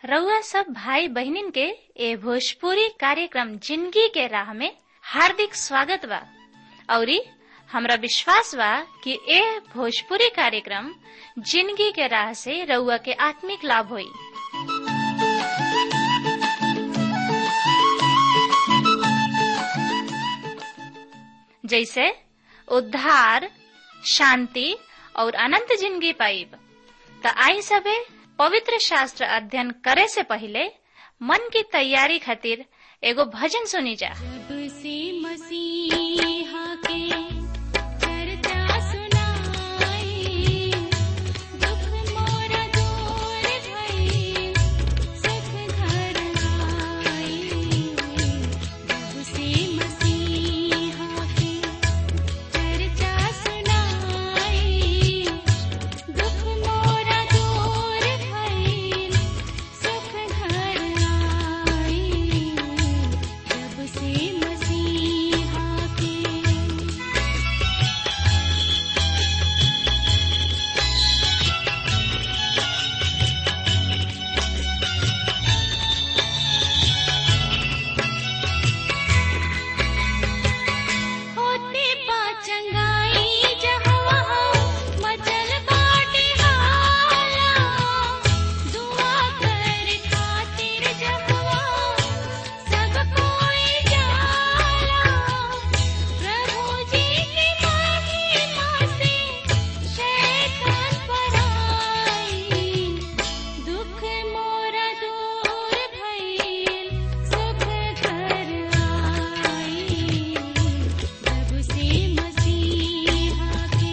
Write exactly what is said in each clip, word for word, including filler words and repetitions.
रउआ सब भाई बहनिन के ए भोजपुरी कार्यक्रम जिंदगी के राह में हार्दिक स्वागत बा। औरी हमरा विश्वास बा कि ए भोजपुरी कार्यक्रम जिंदगी के राह से रउआ के आत्मिक लाभ होई। जैसे उद्धार, शांति और अनंत जिंदगी पाइब। त आई सबे पवित्र शास्त्र अध्ययन करे से पहले मन की तैयारी खातिर एगो भजन सुनी जा। जब से मसीहा के चर्चा सुनाई, दुख मोरा दूर भई, सुख घर आई। जब से मसीहा के चर्चा सुनाई, दुख मोरा दूर भई, सुख घर आई। जब से मसीहा के होते पाचंगाई जहवा मचल बाटे हाला, दुआ कर खातिर जहवा सब कोई जाला। प्रभु जी की महिमा से शैतान पराई, दुख मोरा दूर भइल, सुख घर आई। जब से मसीहा के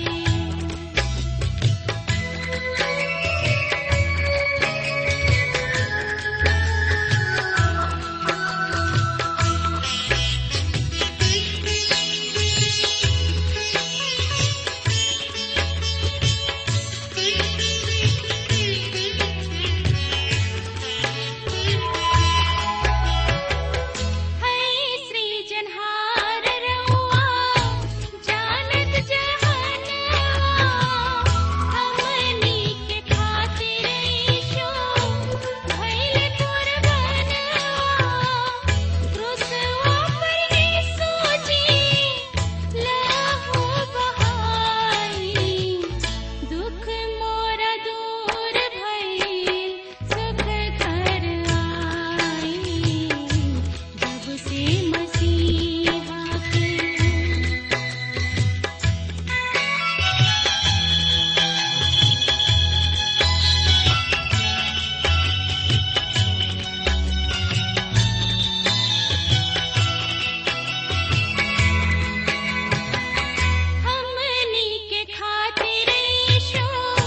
है सृजनहार रउआ, जानत जहनवा, हमनी के खातिर यीशु भइल कुर्बानवा। क्रूसवा पर यीशु जी लहू बहाई, दुख मोरा दूर भइल, सुख घर आई। जब से मसीहा के हमनी के खातिर यीशु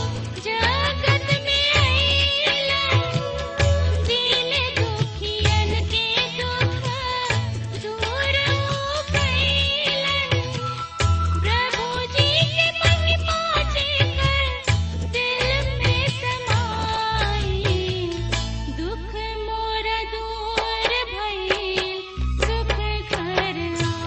जगत में आइलन, दीन दुखियन के दुख दूर हो गइलन। प्रभु जी के महिमा जेकर दिल में समाई, दुख मोरा दूर भइल, सुख घर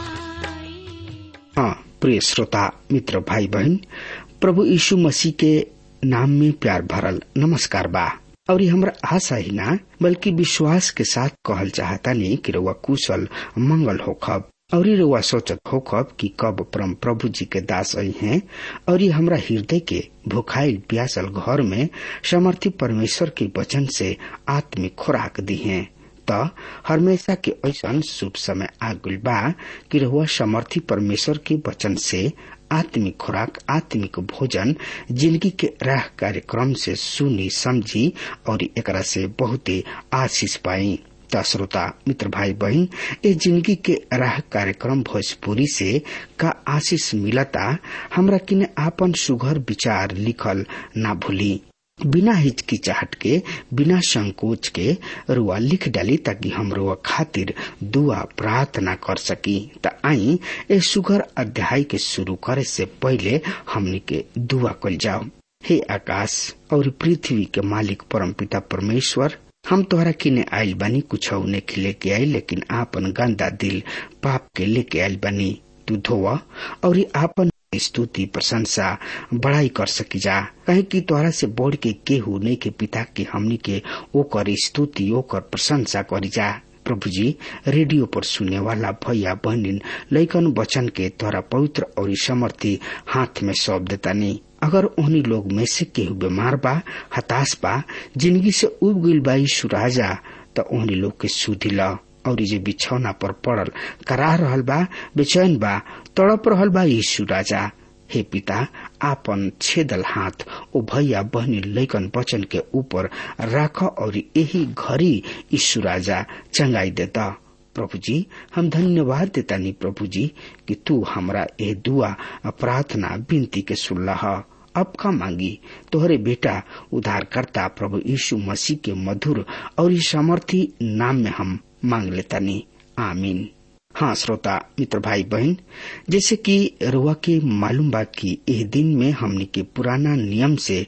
आई। हाँ प्रिय श्रोता मित्र भाई बहन, प्रभु यीशु मसीह के नाम में प्यार भरल नमस्कार बा। और ये हमरा आशा ही ना बल्कि विश्वास के साथ कहल चाहता नहीं कि रउआ कुशल मंगल होखब। और ये रउआ सोचत होखब कि कब परम प्रभु जी के दास आई हैं और ये हमरा हृदय के भुखाइल प्यासल घर में समर्थी परमेश्वर के वचन से आत्मिक खुराक दी हैं। त हमेशा के ऐसा शुभ समय आगुल बा कि रहुआ समर्थी परमेश्वर के वचन से आत्मिक खुराक, आत्मिक भोजन जिंदगी के राह कार्यक्रम से सुनी समझी और एकरा से बहुते आशीष पाई। त श्रोता मित्र भाई बहन, ये जिंदगी के राह कार्यक्रम भोजपुरी से का आशीष मिलता हमरा किने आपन सुघर विचार लिखल ना भूली। बिना हिचकिचाहट के, बिना संकोच के रुआ लिख डाली ताकि हम रुआ खातिर दुआ प्रार्थना कर सकी। त आई ए सुघर अध्याय के शुरू करे से पहले हमनी के दुआ कल जाओ। हे आकाश और पृथ्वी के मालिक परमपिता परमेश्वर, हम तोहरा किने आइल बानी, कुछ नेके लेके आई, लेकिन आपन गंदा दिल पाप के लेके आइल बानी। तू धोवा और आपन स्तुति प्रशंसा बड़ाई कर सकी जा। कहे कि तोहरा से बढ़ के केहू नहीं के पिता के हमनी के ओकर स्तुति ओकर प्रशंसा करी जा। प्रभु जी, रेडियो पर सुने वाला भैया बहनिन लइकन वचन के तोहरा पवित्र और समर्थी हाथ में सौंप देतानी। अगर उन्हीं लोग में से केहू बीमार बा, हताश बा, जिंदगी से उब गइल बा यीशु राजा, त उन्हीं लोग के सुधी ला। और जे बिछौना पर पड़ल कराह रहल बा, बेचैन बा, तड़प रहल बा, यीशु राजा हे पिता, आपन छेदल हाथ ओ भैया बहनी लइकन वचन के ऊपर राख और यही घड़ी यीशु राजा चंगाई देता। प्रभु जी, हम धन्यवाद देता नी प्रभु जी कि तू हमरा ए दुआ प्रार्थना विनती के सुनला। अब का मांगी तोहरे बेटा उद्धारकर्ता प्रभु यीशु मसीह के मधुर और सामर्थी नाम में हम मांग लेता नी, आमीन। हाँ श्रोता मित्र भाई बहन, जैसे कि रुआ के मालूम बा कि इस दिन में हमने के पुराना नियम से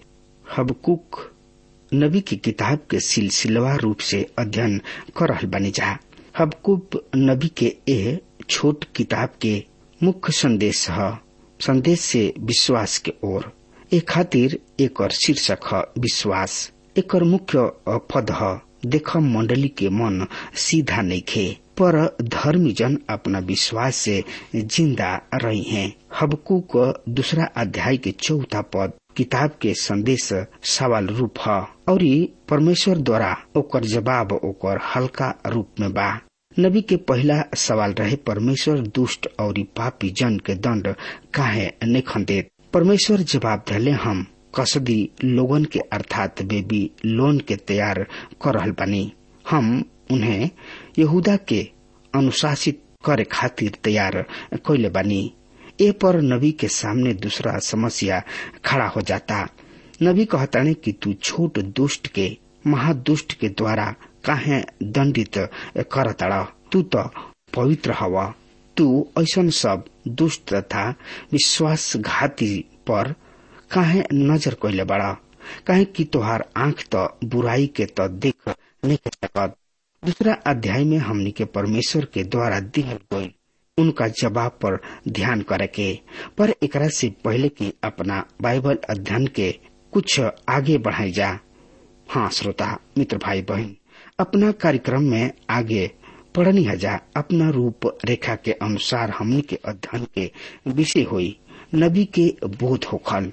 हबकुक नबी की किताब के सिलसिलेवार रूप से अध्ययन कर रहल बानी जा। हबकुक नबी के ए छोट किताब के मुख्य संदेश है संदेश से विश्वास के ओर। ए खातिर एक और शीर्षक है विश्वास। एक और मुख्य पद है देख मंडली के मन सीधा नहीं खे, पर धर्मी जन अपना विश्वास से जिंदा रही हैं। हबकुक दूसरा अध्याय के चौथा पद किताब के संदेश सवाल रूप है और परमेश्वर द्वारा ओकर जवाब ओकर हल्का रूप में बा। नबी के पहला सवाल रहे परमेश्वर दुष्ट और पापी जन के दंड काहे नहीं देत। परमेश्वर जवाब दिले हम कसदी लोगन के अर्थात बेबी लोन के तैयार कर रहल बानी। हम उन्हें यहूदा के अनुशासित करे खातिर तैयार कइले बानी। ए पर नबी के सामने दूसरा समस्या खड़ा हो जाता। नबी कहताने कि तू छोट दुष्ट के महादुष्ट के द्वारा काहे दंडित करताड़ा। तू तो पवित्र हवा, तू ऐसन सब दुष्ट तथा विश्वासघाती पर काहे नजर कइले बड़ा। काहे कि तोहार आंख तो बुराई के तो देख नहीं सकत। दूसरा अध्याय में हमनी के परमेश्वर के द्वारा दिहल गई उनका जवाब पर ध्यान करे के, पर एकरा से पहले कि अपना बाइबल अध्ययन के कुछ आगे बढ़ाई जा। हाँ श्रोता मित्र भाई बहन, अपना कार्यक्रम में आगे पढ़नी हजा अपना रूप रेखा के अनुसार हमनी के अध्ययन के विषय हुई नबी के बोध होखल।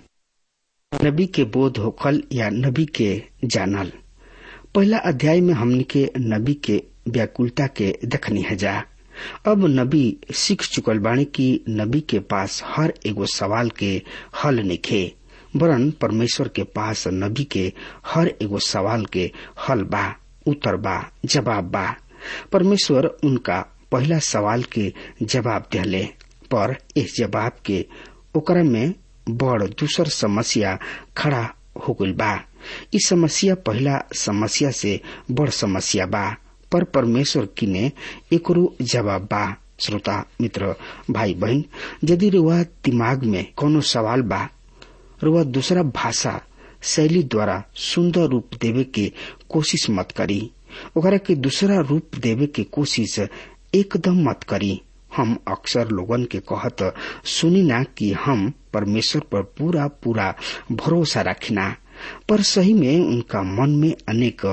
नबी के बोध होखल या नबी के जानल। पहला अध्याय में हमनी के नबी के व्याकुलता के देखनी है जा। अब नबी सीख चुकल बाणी कि नबी के पास हर एगो सवाल के हल निखे, वरन परमेश्वर के पास नबी के हर एगो सवाल के हल बा, उत्तर बा, जवाब बा। परमेश्वर उनका पहला सवाल के जवाब दिले, पर इस जवाब के ओकरा में बड़ दूसर समस्या खड़ा हो गइल बा। इस समस्या पहला समस्या से बड़ समस्या बा, पर परमेश्वर किने एकरो जवाब बा। श्रोता मित्र भाई बहन, यदि रुआ दिमाग में कोनो सवाल बा, रुआ दूसरा भाषा शैली द्वारा सुंदर रूप देवे के कोशिश मत करी। ओकरा के दूसरा रूप देवे के कोशिश एकदम मत करी। हम अक्सर लोगन के कहत सुनी ना कि हम परमेश्वर पर पूरा पूरा भरोसा रखिना, पर सही में उनका मन में अनेक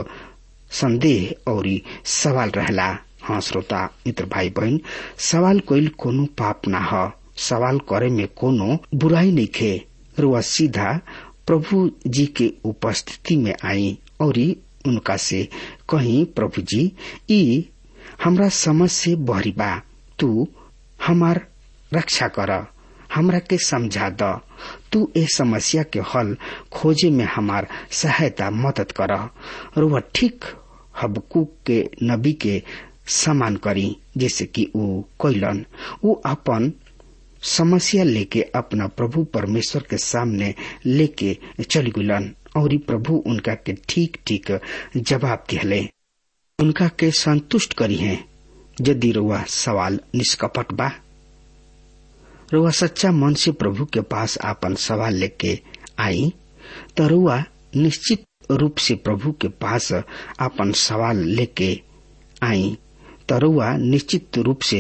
संदेह और सवाल रहला। हाँ श्रोता मित्र भाई बहन, सवाल कोई कोनो पाप ना ह, सवाल करे में कोनो बुराई नहीं खे। रुआ सीधा प्रभु जी के उपस्थिति में आई और उनका से कहीं, प्रभु जी ई हमरा समझ से बहरी बा, तू हमार रक्षा कर, हमरा के समझा द, तू ए समस्या के हल खोजे में हमार सहायता मदद कर। रुआ ठीक हबकुक के नबी के समान करी, जैसे कि वो कैलन। वो अपन समस्या लेके अपना प्रभु परमेश्वर के सामने लेके चली गुलन और प्रभु उनका के ठीक ठीक जवाब दिले, उनका के संतुष्ट करी है। यदि रुआ सवाल निष्कपट बा, रुआ सच्चा मन से प्रभु के पास अपन सवाल लेके आई, तो रुआ निश्चित रूप से प्रभु के पास अपन सवाल लेके आई, तो रुआ निश्चित रूप से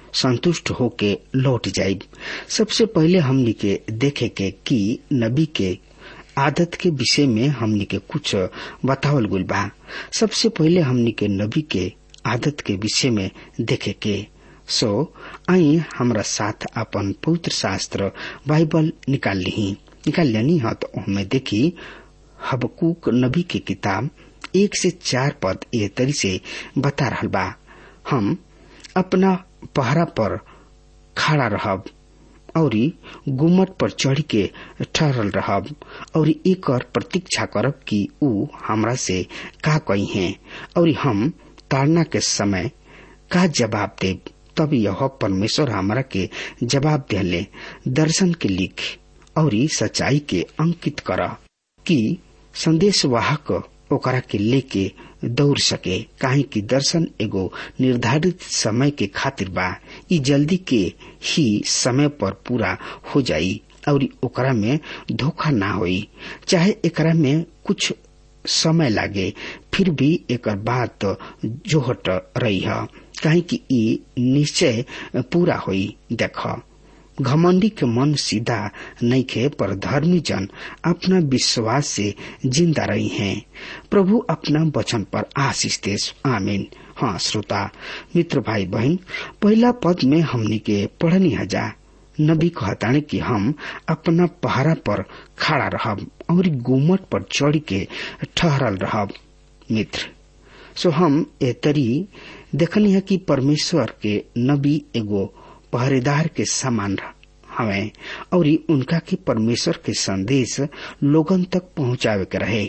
संतुष्ट होके लौट जाइब। सबसे पहले हमनी के देखे के कि नबी के आदत के विषय में हमनी के कुछ बतावल गुल बा। सबसे पहले हमनी के नबी के आदत के विषय में देखे के सो आई हमरा साथ अपन पवित्र शास्त्र बाइबल निकाल ली निकाल लेनी है तो हमें देखी हबक्कूक नबी के किताब एक से चार पद ये तरी से बता रहल बा। हम अपना पहरा पर खड़ा रहब और गुम्मट पर चढ़ के ठहरल रहब और एक और प्रतीक्षा करब कि ऊ हमरा से का कही है और हम ताड़ना के समय का जवाब देब। तब यह परमेश्वर हमरा के जवाब दिले, दर्शन के लिख और सच्चाई के अंकित कर कि संदेश वाहक ओकरा के लेके दौड़ सके। काहे कि दर्शन एगो निर्धारित समय के खातिर बा। ई जल्दी के ही समय पर पूरा हो जाई और ओकरा में धोखा ना होई। चाहे एकरा में कुछ समय लागे फिर भी एकर बात जोहट रही है। काहे कि ई निश्चय पूरा होई। देख घमंडी के मन सीधा नहीं खे पर धर्मी जन अपना विश्वास से जिंदा रही हैं। प्रभु अपना वचन पर आशीष दे। आमीन। हाँ श्रोता मित्र भाई बहन, पहला पद में हमनी के पढ़नी हजा नबी कहताने कि हम अपना पहरा पर खड़ा रहब और गुम्मट पर चढ़ के ठहरल रहब। मित्र सो हम ए तरी देखनी है कि परमेश्वर के नबी एगो पहरेदार के समान हवे और उनका के परमेश्वर के संदेश लोगन तक पहुंचावे के रहे।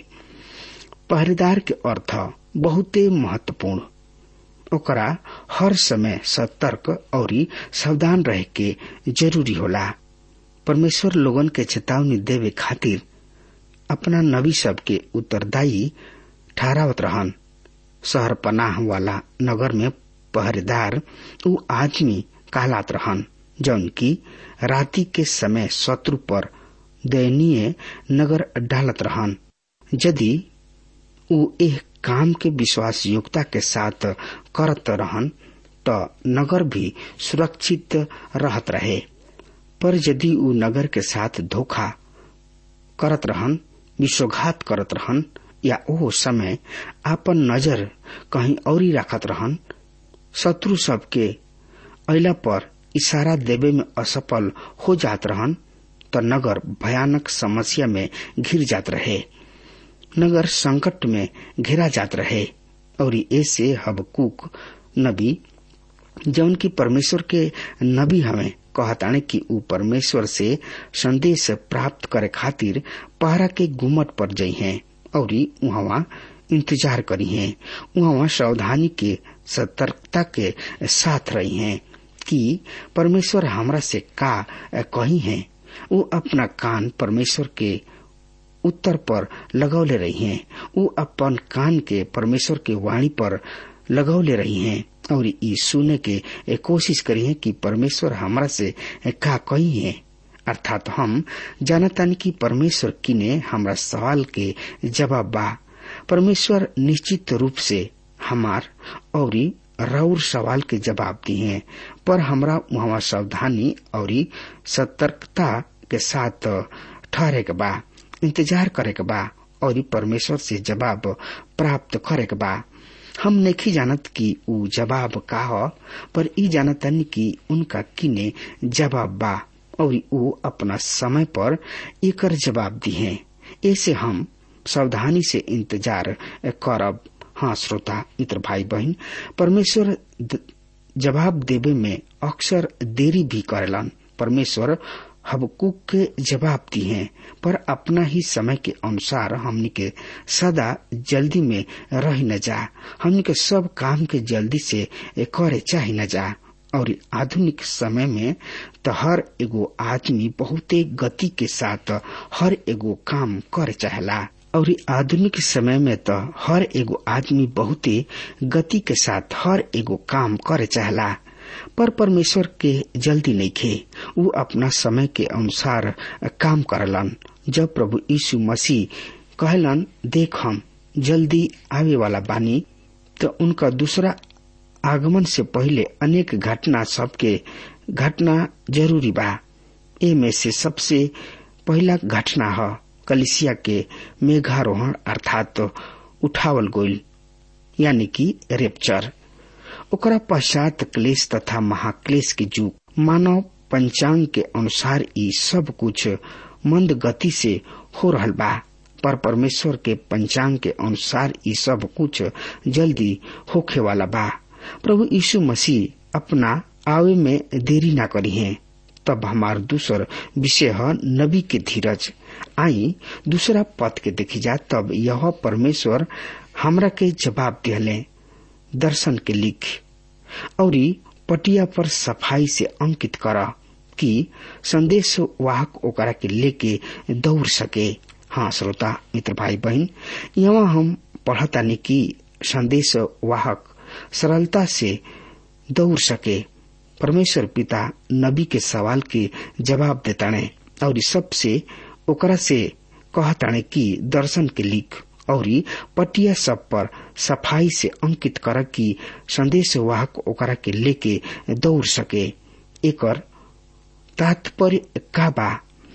पहरेदार के अर्थ बहुते महत्वपूर्ण, ओकरा हर समय सतर्क और सावधान रहे के जरूरी होला। परमेश्वर लोगन के चेतावनी देवे खातिर अपना नबी सब के उत्तरदायी ठहरावत रहन। शहर पनाह वाला नगर में पहरेदार उ आदमी कहलात रहन जौन की राति के समय शत्रु पर दयनीय नगर डालत रहन। यदि उ एह काम के विश्वास योग्यता के साथ करत रहन तो नगर भी सुरक्षित रहत रहे। पर यदि उ नगर के साथ धोखा करत रहन, विश्वासघात करत रहन या ओ समय आपन नजर कहीं और ही रखत रहन, शत्रु सबके अइला पर इशारा देवे में असफल हो जात रहन, तो नगर भयानक समस्या में घिर जात रहे, नगर संकट में घिरा जात रहे। और ऐसे हबक्कूक नबी जौन की परमेश्वर के नबी हमें कहताने कि ऊ परमेश्वर से संदेश प्राप्त करे खातिर पहरा के गुम्मट पर जई हैं और वहाँ इंतजार करी हैं। वहाँ सावधानी के सतर्कता के साथ रही हैं कि परमेश्वर हमरा से का कही है। वो अपना कान परमेश्वर के उत्तर पर लगौले रही हैं। वो अपन कान के परमेश्वर के वाणी पर लगौले रही हैं और ये सुने के कोशिश करी है कि परमेश्वर हमरा से का कही है। अर्थात हम जानतानी कि परमेश्वर किने हमरा सवाल के जवाब बा। परमेश्वर निश्चित रूप से हमार और राउर सवाल के जवाब दिए हैं, पर हमरा वहाँ सावधानी और सतर्कता के साथ ठहरे के बा, इंतजार करे के बा और परमेश्वर से जवाब प्राप्त करे के बा। हम नहीं जानत कि ऊ जवाब का हो, पर ई जानतनी कि उनका किने जवाब बा और ऊ अपना समय पर एकर जवाब दिए। ऐसे हम सावधानी से इंतजार करब। हाँ श्रोता मित्र भाई बहन, परमेश्वर जवाब देवे में अक्सर देरी भी करेलन। परमेश्वर हबक्कूक के जवाब दिए, पर अपना ही समय के अनुसार हमनी के सदा जल्दी में रह न जा। हमनी के सब काम के जल्दी से करे चाहे न जा। और आधुनिक समय में तो हर एगो आदमी बहुते गति के साथ हर एगो काम करे चाहेला। और आधुनिक समय में तो हर एगो आदमी बहुते गति के साथ हर एगो काम करे चाहेला, पर परमेश्वर के जल्दी नहीं खे। वो अपना समय के अनुसार काम करलन। जब प्रभु यीशु मसीह कहलन, देख हम जल्दी आवे वाला बानी, तो उनका दूसरा आगमन से पहले अनेक घटना सबके घटना जरूरी बा। ए में से सबसे पहला घटना है कलिसिया के मेघारोहण अर्थात तो उठावल गोइल यानी कि रेप्चर। ओकरा पश्चात क्लेश तथा महाक्लेश के युग। मानव पंचांग के अनुसार ई सब कुछ मंद गति से हो रहल बा, पर परमेश्वर के पंचांग के अनुसार ई सब कुछ जल्दी होखे वाला बा। प्रभु यीशु मसीह अपना आवे में देरी ना करी है। तब हमार दूसर विषय है नबी के धीरज। आई दूसरा पद के देखी जा। तब यह परमेश्वर हमरा के जवाब दिले, दर्शन के लिख और पटिया पर सफाई से अंकित करा कि संदेश वाहक ओकरा के लेके दौड़ सके। हाँ श्रोता मित्र भाई बहन, यहाँ हम पढ़तानी कि संदेश वाहक सरलता से दौड़ सके। परमेश्वर पिता नबी के सवाल के जवाब देताने और सबसे ओकरा से कहताने कि दर्शन के लिख और पटिया सब पर सफाई से अंकित कर कि संदेश वाहक ओकरा के लेके दौड़ सके। एकर तात्पर्य का बा?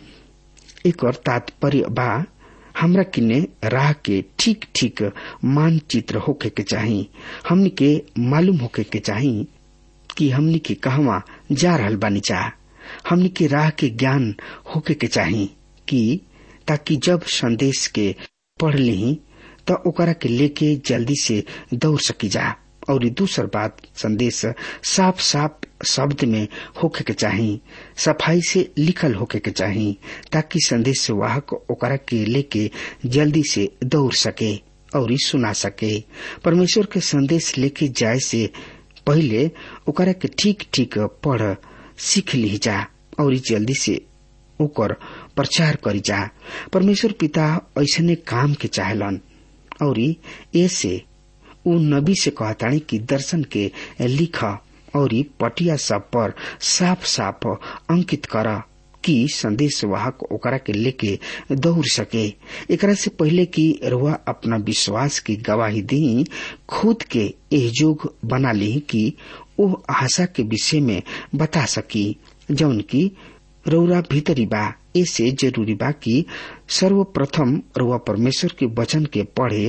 एकर तात्पर्य बा हमरा किने राह के ठीक ठीक मानचित्र होके के चाही। हमनी के मालूम होके के चाही कि हमनी के कहवा जा रहल बानी चा। हमनी के राह के ज्ञान होके के चाही कि ताकि जब संदेश के पढ़ ली तो ओकरा के लेके जल्दी से दौड़ सकी जा। और दूसर बात, संदेश साफ साफ शब्द में होके के चाही, सफाई से लिखल होके के चाही ताकि संदेश वाहक ओकरा के लेके जल्दी से दौड़ सके और सुना सके। परमेश्वर के संदेश लेके जाए से पहले ओकरा के ठीक ठीक पढ़ सीख ली जा और जल्दी से ओकर प्रचार करी जा। परमेश्वर पिता ऐसने काम के चाहलन और ऐसे उ नबी से कहतानी कि दर्शन के लिखा और पटिया सब पर साफ साफ अंकित करा कि संदेश वाहक ओकरा के लेके दौड़ सके। एकरा से पहले कि रुआ अपना विश्वास की गवाही दी, खुद के एहजोग बना ली कि वो आशा के विषय में बता सकी जौन की रौरा भीतरी बा। ऐसे जरूरी बा कि सर्वप्रथम रुआ परमेश्वर के वचन के पढ़े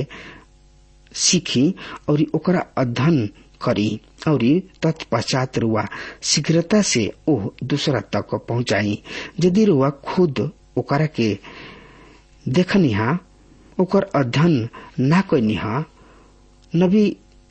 सीखी और ओकरा अध्ययन करी और तत्पश्चात रुआ शीघ्रता से ओ दूसरा तक पहुंचाई। यदि रुआ खुद ओकरा के देखनिहा, ओकर अध्ययन ना कनिहा, नबी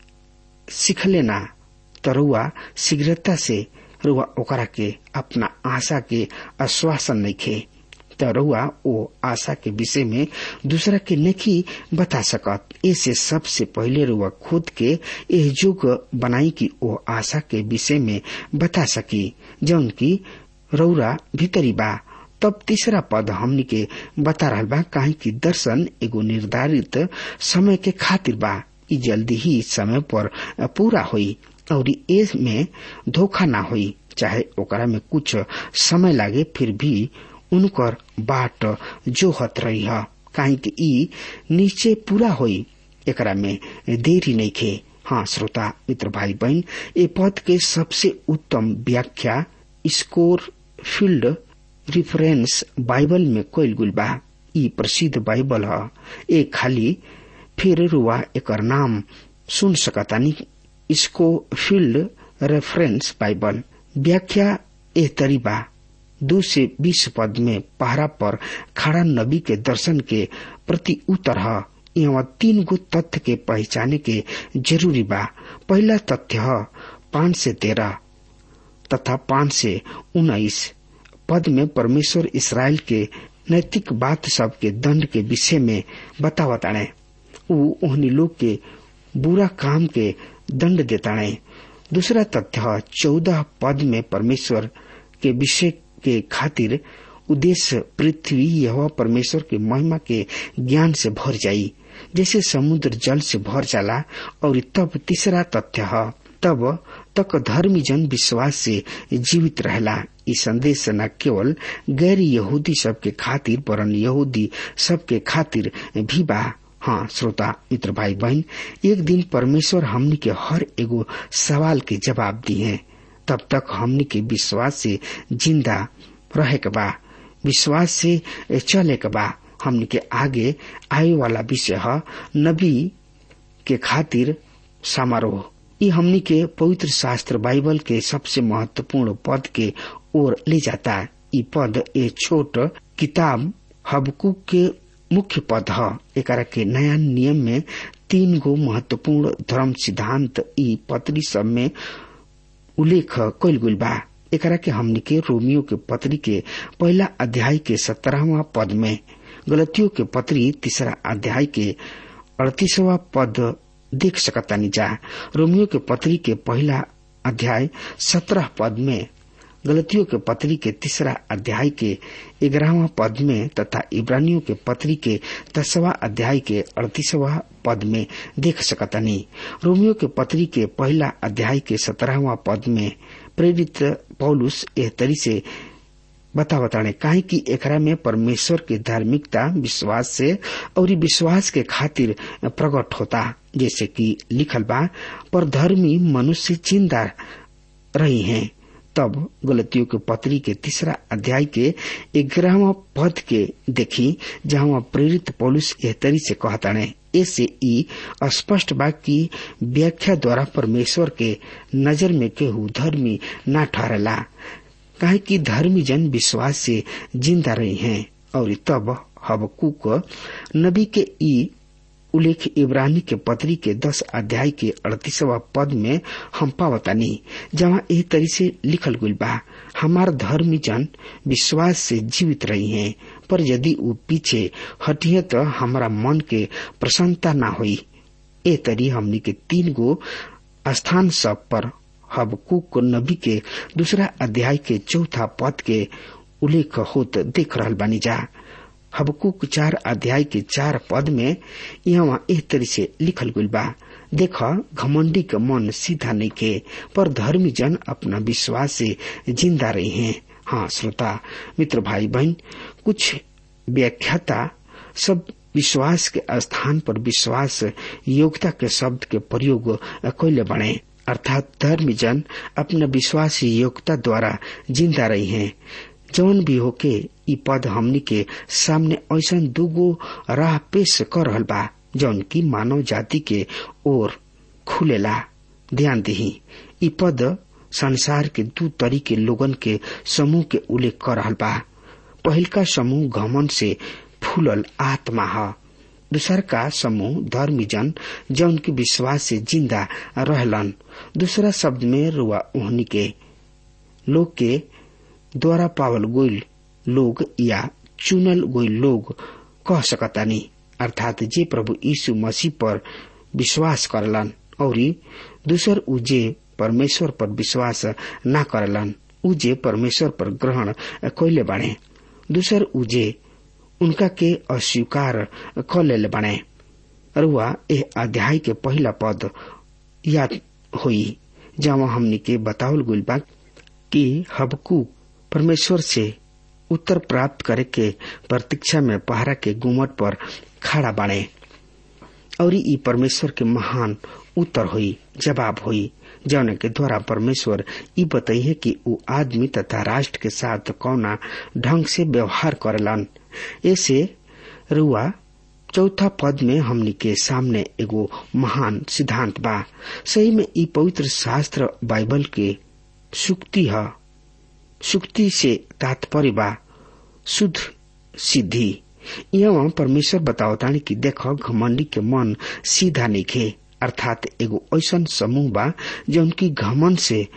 सीखले ना, तो रुआ शीघ्रता से रुआ ओकरा के अपना आशा के आश्वासन नइखे, तो रुआ ओ आशा के विषय में दूसरा के नहीं बता सकत। ऐसे सबसे पहले रुआ खुद के एहजोग बनाई कि ओ आशा के विषय में बता सकी जौन की रौरा भीतरी बा। तब तीसरा पद हमनी के बता रहल बा, काहे कि दर्शन एगो निर्धारित समय के खातिर बा। ई जल्दी ही समय पर पूरा होई और ए में धोखा ना होई, चाहे ओकरा में कुछ समय लागे, फिर भी उनकर बाट जो हत रही है, काहे कि ई नीचे पूरा होई, एकरा में देरी नहीं खे। हाँ श्रोता मित्र भाई बहन, ए पद के सबसे उत्तम व्याख्या स्कोर फील्ड रिफरेंस बाइबल में कोइल गुल बा। ई प्रसिद्ध बाइबल है। ए खाली फिर रुआ एकर नाम सुन सकतानी, इसको फील्ड रेफरेंस बाइबल। व्याख्या ए तरीबा दो से बीस पद में पहरा पर खड़ा नबी के दर्शन के प्रति उत्तर है। यहाँ तीन गो तथ्य के पहचाने के जरूरी बा। पहला तथ्य है पांच से तेरह तथा पांच से उन्नीस पद में परमेश्वर इसराइल के नैतिक बात सब के दंड के विषय में बतावताने। उन्हीं लोग के बुरा काम के दंड देताने। दूसरा तथ्य है चौदह पद में परमेश्वर के विषय के खातिर उद्देश्य पृथ्वी यहोवा परमेश्वर के महिमा के ज्ञान से भर जाई जैसे समुद्र जल से भर जाला। और तब तीसरा तथ्य है तब तक धर्मी जन विश्वास से जीवित रहला। इस संदेश न केवल गैर यहूदी सब के खातिर वरन यहूदी सब के खातिर भी बा। हाँ श्रोता मित्र भाई बहन, एक दिन परमेश्वर हमनी के हर एगो सवाल के जवाब दी है। तब तक हमनी के विश्वास से जिंदा रहे के बा, विश्वास से चले के बा। हमनी के आगे आए वाला विषय है नबी के खातिर समारोह। ये हमनी के पवित्र शास्त्र बाइबल के सबसे महत्वपूर्ण पद के ओर ले जाता है। ये पद ए छोट किताब हबकुक के मुख्य पद है। एकरा के नया नियम में तीन गो महत्वपूर्ण धर्म सिद्धांत ई पत्री सब में उल्लेख कइल गइल बा। एकरा के हमनी के रोमियो के पत्री के पहला अध्याय के सत्रहवां पद में, गलतियों के पत्री तीसरा अध्याय के अड़तीसवां पद देख सकतानी जा। रोमियो के पत्री के पहला अध्याय सत्रह पद में, गलतियों के पत्री के तीसरा अध्याय के ग्यारहवां पद में तथा इब्रानियों के पत्री के दसवां अध्याय के अड़तीसवां पद में देख सकतानी। रोमियो के पत्री के पहला अध्याय के सत्रहवां पद में प्रेरित पौलुस एह तरी से बतावताने काहे कि एकरा में परमेश्वर के धार्मिकता विश्वास से और विश्वास के खातिर प्रकट होता, जैसे कि लिखल बा, पर धर्मी मनुष्य जिंदा रही हैं। तब गलतियों के पत्री के तीसरा अध्याय के ग्यारहवां पद के देखी, जहाँ प्रेरित पौलुस एह तरी से कहताने, ऐसे ई स्पष्ट बा कि व्याख्या द्वारा परमेश्वर के नजर में केहू धर्मी ना ठहरेला, काहे कि धर्मी जन विश्वास से जिंदा रही हैं। और तब हबकुक नबी के ई उल्लेख इब्रानी के पत्री के दस अध्याय के अड़तीसवां पद में हम पावतानी, जहाँ एह तरी से लिखल गइल बा, हमार धर्मी जन विश्वास से जीवित रही हैं, पर यदि वो पीछे हटिए तो हमारा मन के प्रसन्नता ना हुई। ए तरी हमनी के तीन गो स्थान सब पर हबकुक नबी के दूसरा अध्याय के चौथा पद के उल्लेख होत देख रहल बानी जा। हबकुक चार अध्याय के चार पद में यहाँ एह तरी से लिखल गइल बा, देख घमंडी के मन सीधा नहीं के, पर धर्मी जन अपना विश्वास से जिंदा रही हैं। हाँ श्रोता मित्र भाई बहन, कुछ व्याख्याता सब विश्वास के स्थान पर विश्वास योग्यता के शब्द के प्रयोग कैले बने, अर्थात धर्मी जन अपना विश्वास योग्यता द्वारा जिंदा रही हैं। जौन भी होके ई पद हमनी के सामने ऐसा दुगो राह पेश कर रहल बा, जौन की मानव जाति के ओर खुलेला। ध्यान दही, ई पद संसार के दू तरीके लोगन के समूह के उल्लेख कर रहल बा। पहल का समूह घमंड से फूलल आत्मा है, दूसर का समूह धर्मी जन जौन की विश्वास से जिंदा रहलन। दूसरा शब्द में रुआ ओहनी के लोग के द्वारा पावल गोइल लोग या चुनल गोइल लोग कह सकतानी, अर्थात जे प्रभु यीशु मसीह पर विश्वास करलन और दूसर उजे परमेश्वर पर विश्वास न करलन, उजे परमेश्वर पर ग्रहण कैले बाणे, दूसर उजे उनका के अस्वीकार कर ले बाणे। रुआ एह अध्याय के पहला पद याद होई, जहाँ हमनी के बतावल गइल बा कि हबकुक परमेश्वर से उत्तर प्राप्त करे के प्रतीक्षा में पहरा के गुम्मट पर खड़ा बाणे और ई परमेश्वर के महान उत्तर हुई, जवाब हुई, जौन के द्वारा परमेश्वर ई बताई है कि वो आदमी तथा राष्ट्र के साथ कौना ढंग से व्यवहार करेलन। ऐसे रुआ चौथा पद में हमनी के सामने एगो महान सिद्धांत बा। सही में ई पवित्र शास्त्र बाइबल के सुक्ति है। सुक्ति से तात्पर्य बा शुद्ध सिद्धि। यहाँ परमेश्वर बतावतानी कि देखो घमंडी के मन सीधा नइखे, अर्थात एगो ऐसन समूह बा जौन की घमंड से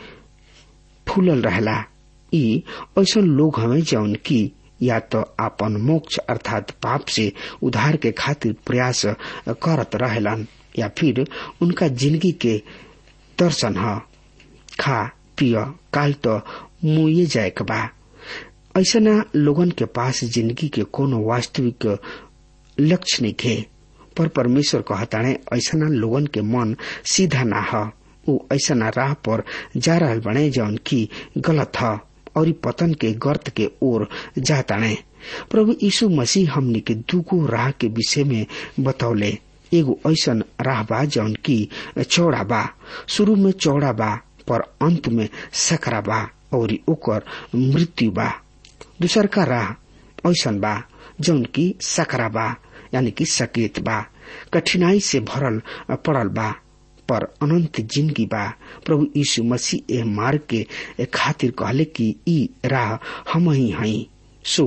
फूलल रहला। ई ऐसन लोग हमें जौन की या तो आपन मोक्ष अर्थात पाप से उद्धार के खातिर प्रयास करत रहेलन, या फिर उनका जिंदगी के दर्शन है खा पिय काल तो मुए जाए के बा। ऐसा लोगन के पास जिंदगी के कोनो वास्तविक लक्ष्य नहीं थे, पर परमेश्वर कहताने ऐसा लोगन के मन सीधा ना है, वो ऐसा राह पर जा रहल बने जौन की गलत है और पतन के गर्त के ओर जाताने। प्रभु यीशु मसीह हमनी के दुगो राह के विषय में बतौले। एगो ऐसन राह बा जौन की चौड़ा बा, शुरू में चौड़ा बा पर अंत में सकरा बा और ओकर मृत्यु बा। दूसर का राह ऐसन बा जौन की सकरा बा यानी कि सकेत बा, कठिनाई से भरल पड़ल बा पर अनंत जिंदगी बा। प्रभु यीशु मसीह ए मार्ग के खातिर कहले कि ई राह हम ही हई। सो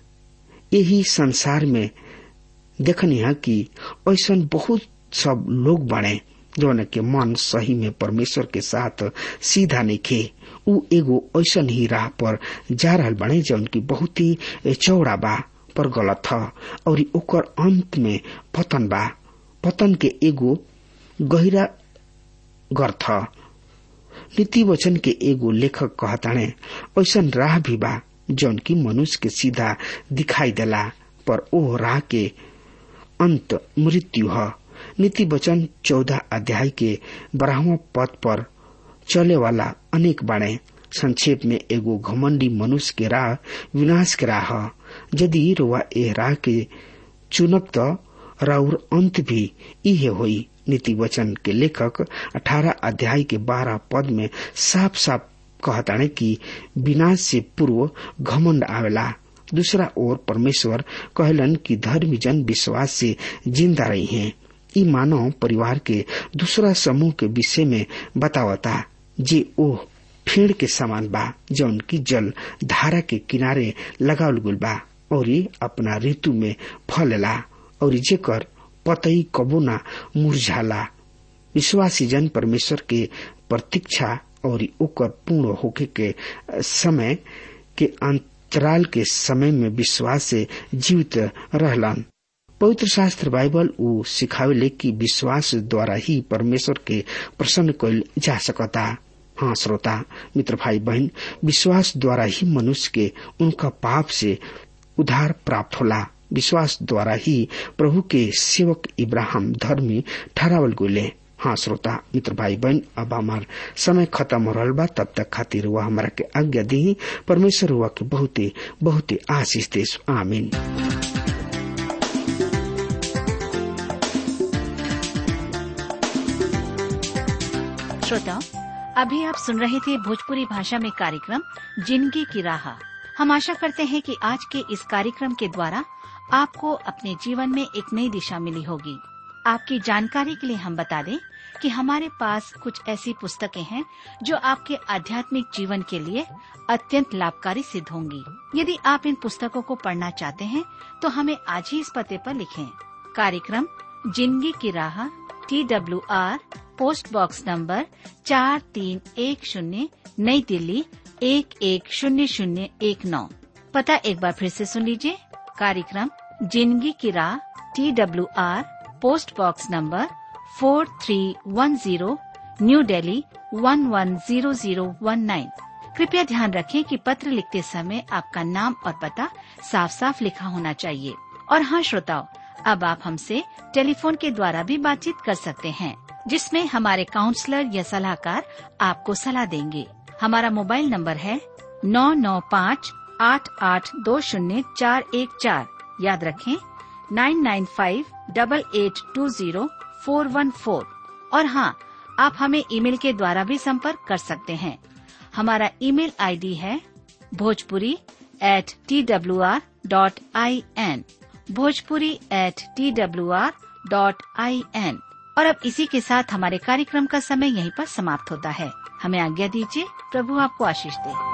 यही संसार में देखनी है कि ऐसन बहुत सब लोग बने जौन के मन सही में परमेश्वर के साथ सीधा नहीं खे। उ एगो ऐसन ही राह पर जा रहल बने जौन की बहुत ही चौड़ा बा पर गलत था और ओकर अंत में पतन बा। पतन के एगो गहरा गर्थ। नीति वचन के एगो लेखक कहताने ऐसन राह भी बा जौन की मनुष्य के सीधा दिखाई देला पर ओ राह के अंत मृत्यु है। नीति वचन चौदह अध्याय के बारहवां पद पर चले वाला अनेक बाणे। संक्षेप में एगो घमंडी मनुष्य के राह विनाश के राह है। यदि रोवा ए राह के चुनब तो राउर अंत भी इहे होई। नीति वचन के लेखक अठारह अध्याय के बारह पद में साफ साफ कहताने कि विनाश से पूर्व घमंड आवेला। दूसरा ओर परमेश्वर कहलन कि धर्मी जन विश्वास से जिंदा रही हैं। ई मानव परिवार के दूसरा समूह के विषय में बतावता जे ओ फेड़ के समान बा जौन की जल धारा के किनारे लगावल गुल बा और अपना ऋतु में फलेला और जेकर पतई कबो ना मुरझाला। विश्वासी जन परमेश्वर के प्रतीक्षा और ओकर पूर्ण होके के समय के अंतराल के समय में विश्वास से जीवित रहलन। पवित्र शास्त्र बाइबल उ सिखावेले कि विश्वास द्वारा ही परमेश्वर के प्रसन्न कइल जा सकता। हाँ श्रोता मित्र भाई बहन, विश्वास द्वारा ही मनुष्य के उनका पाप से उद्धार प्राप्त होला। विश्वास द्वारा ही प्रभु के सेवक इब्राहिम धर्मी ठहरावल गए। हाँ श्रोता मित्र भाई बहन, अब हमार समय खत्म हो रहा बा। तब तक खातिर हुआ हमारा के आज्ञा दी। परमेश्वर हुआ के बहुते बहुते आशीष दे। आमीन। श्रोताओं, अभी आप सुन रहे थे भोजपुरी भाषा में कार्यक्रम जिंदगी की राह। हम आशा करते हैं कि आज के इस कार्यक्रम के द्वारा आपको अपने जीवन में एक नई दिशा मिली होगी। आपकी जानकारी के लिए हम बता दें कि हमारे पास कुछ ऐसी पुस्तकें हैं जो आपके आध्यात्मिक जीवन के लिए अत्यंत लाभकारी सिद्ध होंगी। यदि आप इन पुस्तकों को पढ़ना चाहते हैं तो हमें आज ही इस पते पर लिखें। कार्यक्रम जिंदगी की राह, T W R, post box number चार तीन एक शून्य, नई दिल्ली एक एक शून्य शून्य एक नौ। पता एक बार फिर से सुन लीजिए। कार्यक्रम जिंदगी की राह, T W R, post box number four three one zero, new Delhi one one zero zero one nine. कृपया ध्यान रखें कि पत्र लिखते समय आपका नाम और पता साफ साफ लिखा होना चाहिए। और हाँ श्रोताओ, अब आप हमसे टेलीफोन के द्वारा भी बातचीत कर सकते हैं, जिसमें हमारे काउंसलर या सलाहकार आपको सलाह देंगे। हमारा मोबाइल नंबर है नौ नौ पाँच आठ आठ दो शून्य चार एक चार। याद रखें nine nine five double eight two zero four one four. और हाँ, आप हमें ईमेल के द्वारा भी संपर्क कर सकते हैं। हमारा ईमेल आईडी है Bhojpuri at T W R dot I N, Bhojpuri at T W R dot I N. और अब इसी के साथ हमारे कार्यक्रम का समय यहीं पर समाप्त होता है। हमें आज्ञा दीजिए। प्रभु आपको आशीष दे।